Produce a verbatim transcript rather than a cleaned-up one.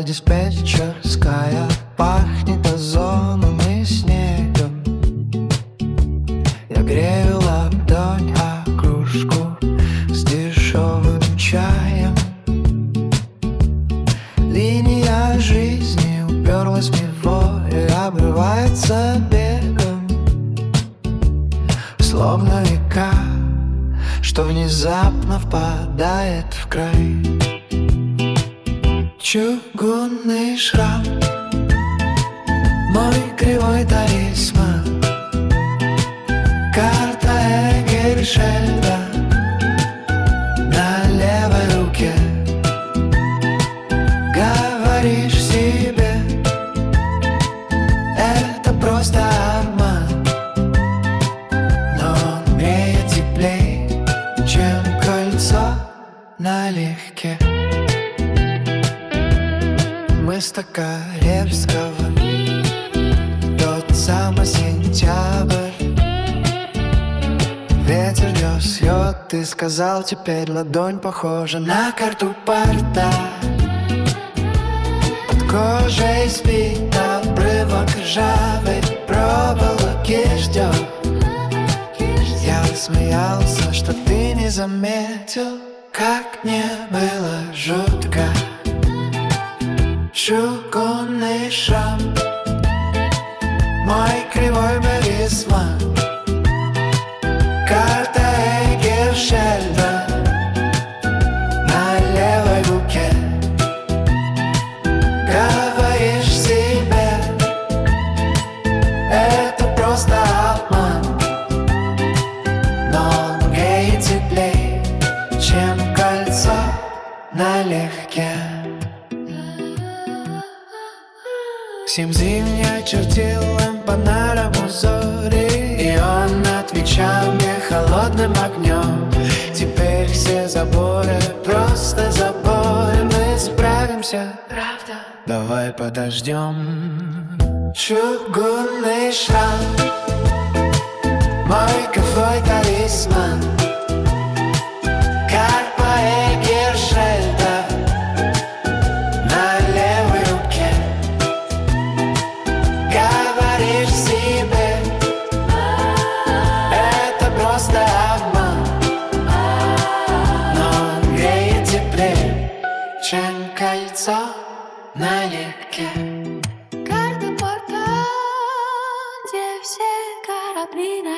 диспетчерская пахнет озоном и снегом. Я грею ладонь о кружку с дешевым чаем. Линия жизни уперлась в него и обрывается бегом, словно река, что внезапно впадает в край. Чугунный шрам, мой кривой талисман, карта Эгельшельда на левой руке. Говоришь себе, это просто обман, но он греет теплей, чем кольцо налегке. Мы с Токаревского, тот самый сентябрь. Ветер нес йод, ты сказал, теперь ладонь похожа на карту порта. Под кожей спит обрывок ржавой проволоки ждет. Я смеялся, что ты не заметил, как мне было жутко. Чугунный шрам, мой кривой талисман, карта Эгельшельда на левой руке. Говоришь себе, это просто обман, но он греет теплей, чем кольцо налегке. Семь зимних чертил лампанаром узори, и он отвечал мне холодным огнем. Теперь все заборы просто заборы, мы справимся, правда? Давай подождем. Чугунный шрам, мой кривой талисман, карта Эгельшельда на левой руке. Говоришь себе, это просто обман, но он греет теплее, чем кольцо налегке. Карта порта, где все корабли на